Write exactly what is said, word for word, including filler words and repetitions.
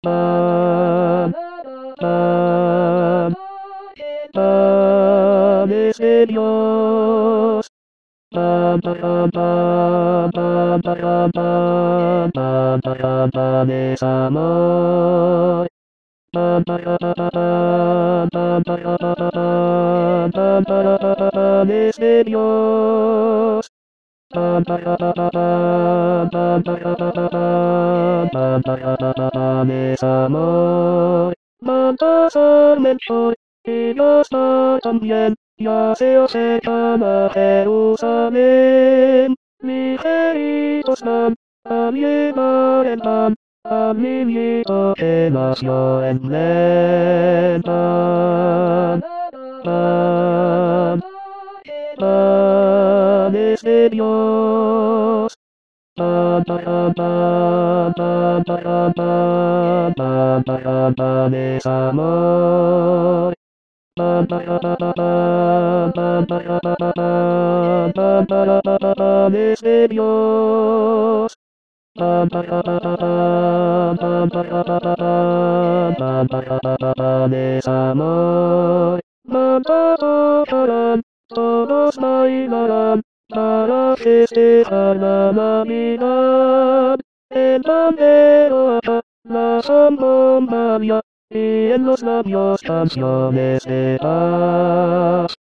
Pan, pan, pan es de Dios. Pan, pan, pan, pan, pan, pan, pan, pan, pan es amor. Pan, pan, pan, pan, pan, pan, pan, pan, pan, pan es de Dios. Pan, pan, pan, pan, pan, pan, pan, pan, pan, pan es amor. Manda mejor, y Dios da también, ya se os llama Jerusalén. Ligeritos van a llevar el pan, al niñito que nació en Belén. Pan, pan, pan es de Dios. Pan, pan, pan, pan, pan, pan, pan, pan, pan es amor. Pan, pan, pan, pan, pan, pan, pan, pan, pan, pan, pan es de Dios. Pan, pan, pan, pan, pan, pan, pan, pan, pan, pan, pan es amor. Manda tocarán, todos bailarán, para festejar la Navidad. El pandero acá, la zambombaria, y en los labios canciones de paz.